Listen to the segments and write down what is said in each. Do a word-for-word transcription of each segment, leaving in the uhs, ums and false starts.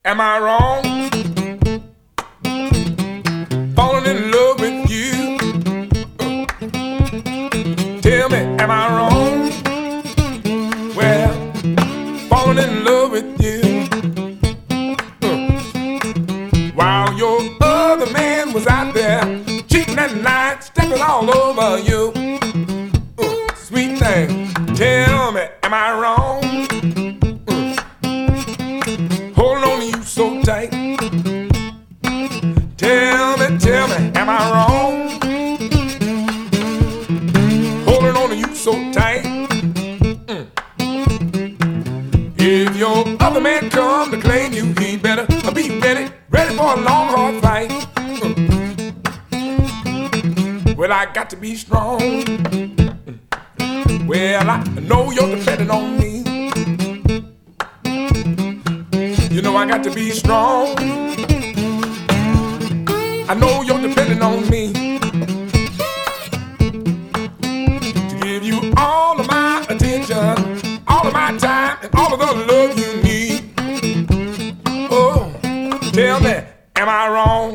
Am I wrong? Falling in love with you. Uh. Tell me, am I wrong? Well, falling in love with you. Uh. While your other man was out there cheating at night, stepping all over you. Uh. Sweet thing, tell me, am I wrong? So tight. Tell me, tell me, am I wrong? Holding on to you so tight. Mm. If your other man come to claim you, he better be ready, ready for a long, hard fight. Mm. Well, I got to be strong. Mm. Well, I know you're depending on me. You know I got to be strong. I know you're depending on me to give you all of my attention, all of my time, and all of the love you need. Oh, tell me, am I wrong?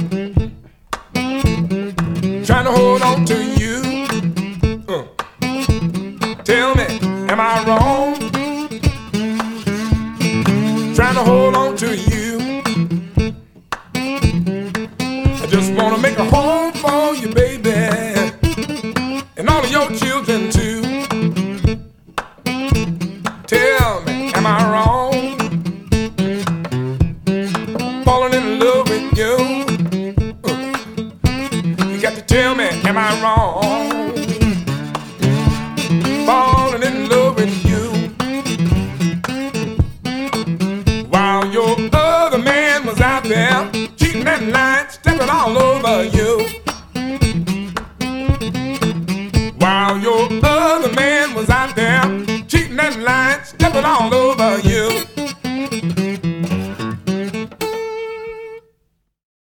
Trying to hold on to you. Uh. Tell me, am I wrong? Trying to hold on to you. I just wanna make a home for you, baby, and all of your children too. Tell me, am I wrong? Falling in love with you. Uh, you got to tell me, am I wrong? Falling in love with you. While your other man was out there cheating at night, stepping all over you. While your other man was out there cheating at night, stepping all over you.